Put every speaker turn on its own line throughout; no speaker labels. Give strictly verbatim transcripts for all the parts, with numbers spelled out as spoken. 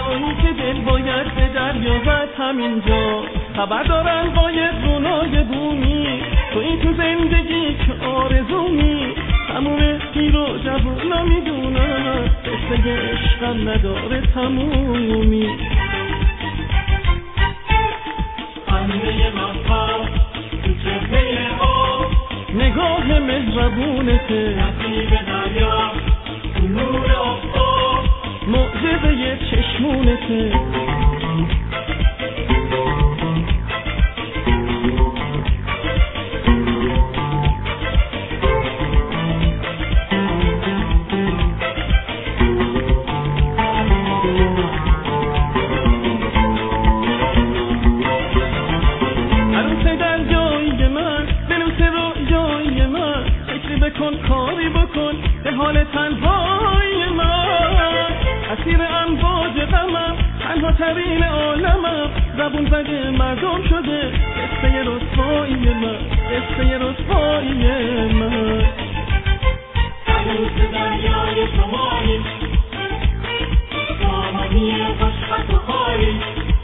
جایی که دل باید به دریا زد همینجا. خبر دارن باید رونای بومی، توی تو زندگی که آرزومی. تموم پیر و جوونا میدونن قصه عشقم نداره تمومی. خنده مهتاب تو چهره آب، نگاه مهربونته نصیب دریا تو نور آفتاب، معجزه چشمونته. بکن کاری بکن به حال تنهای من، اسیر امواج غمم تنها ترین عالمم. زبون زده مردم شده قصه رسوایی من، قصه رسوایی من. عروس دریای شمایی، سامانی خوشخط و خاری،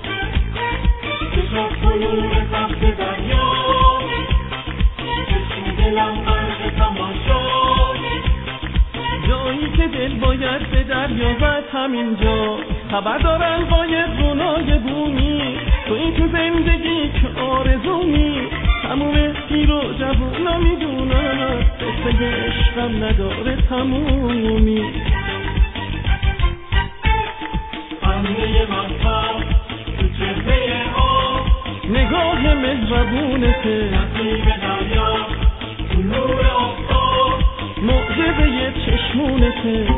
چشم کنور سبز دریا، چشم دلم جایی که دل باید به دریا زد همینجا. خبر دارن باید رونای بومی، توی تو زندگی که آرزومی. تموم پیر و جوونا میدونن قصه عشقم نداره تمومی. خنده مهتاب تو چهره آب، نگاه مهربونته نصیب دریا تو نور آفتاب، معجزه چشمونته.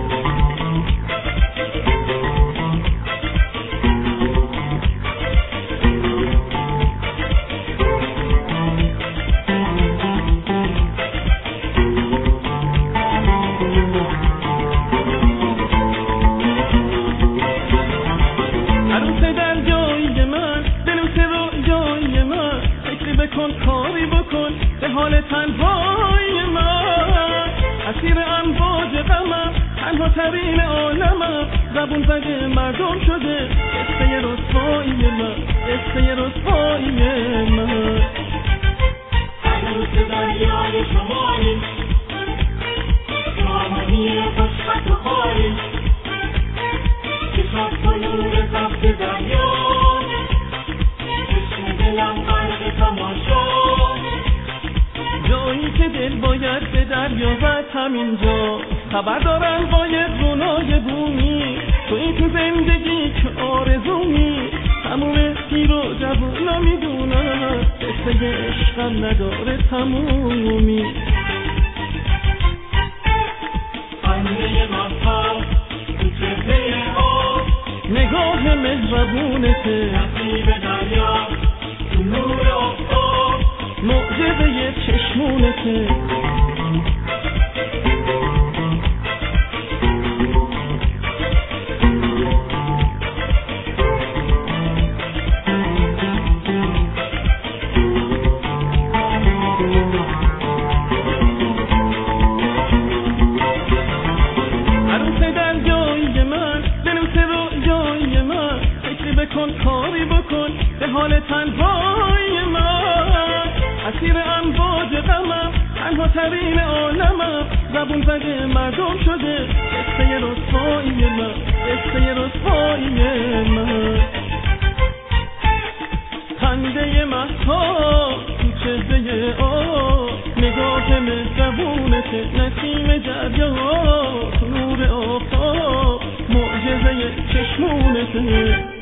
عروس دریای من، بنویس رویای من، فکری بکن کاری بکن به حال تنهای من. اسیر امواج غمم تنها ترین عالمم. زبون زده مردم شده قصه رسوایی من، قصه رسوایی من. عروس دریای شمایی، سامانی خوشخط و خاری، چشم کنور سبز دریا، چشم دلم غرق تماشا. جایی که دل باید به دریا زد همینجا. خبر دارن باید رونای بومی، توی تو زندگی که آرزومی. تموم پیر و جوونا میدونن قصه عشقم نداره تمومی. خنده مهتاب تو چهره آب، نگاه مهربونته نصیب دریا تو نور آفتاب، معجزه چشمونته. عروس دریای من، بنویس رویای من، فکری بکن کاری بکن به حال تنهای من. اسیر امواج غمم تنها ترین عالمم. زبون زده مردم شده قصه رسوایی من، قصه رسوایی من. خنده مهتاب تو چهره آب، نگاه مهربونته نسیم دریا تو نور آفتاب، معجزه چشمونته.